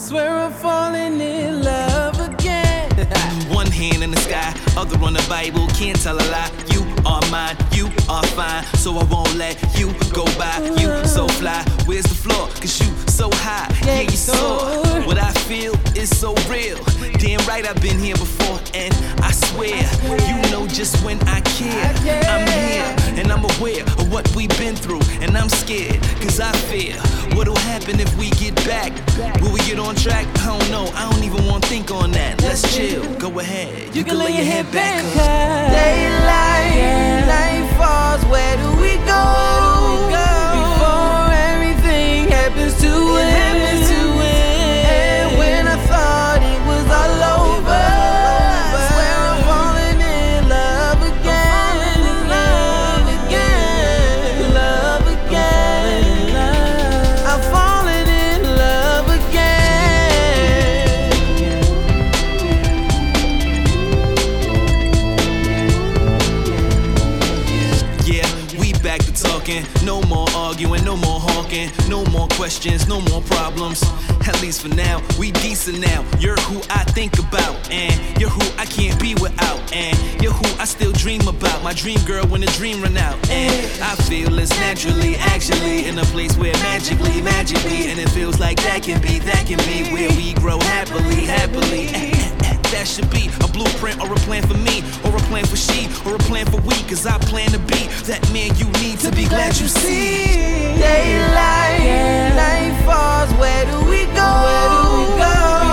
swear I'm falling in love again. One hand in the sky, other on the Bible, can't tell a lie. You are mine, you are fine, so I won't let you go by. You so fly, where's the floor? Cause you so high, yeah, you soar. What I feel is so real. Damn right I've been here before, and I swear, you know just when I care. I'm here, and I'm aware of what we've been through, and I'm scared, cause I fear what'll happen if we get back. Will we get on track? I don't know, I don't even wanna think on that. Let's chill, go ahead, you can lay your head back. Daylight, night falls, where do we go? Before everything happens to it. And when I thought it was all over, I swear I'm falling in love again. Love again, love again. I'm falling in love again. Yeah, we back to talking. No more arguing, no more honking. No more questions, no more problems. At least for now, we decent now. You're who I think about, and you're who I can't be without, and you're who I still dream about. My dream girl when the dream run out. And I feel this naturally, actually, in a place where magically, and it feels like that can be where we grow happily. That should be a blueprint or a plan for me, or a plan for she, or a plan for we. Cause I plan to be that man you need to be glad you see. Daylight, night falls, where do we go?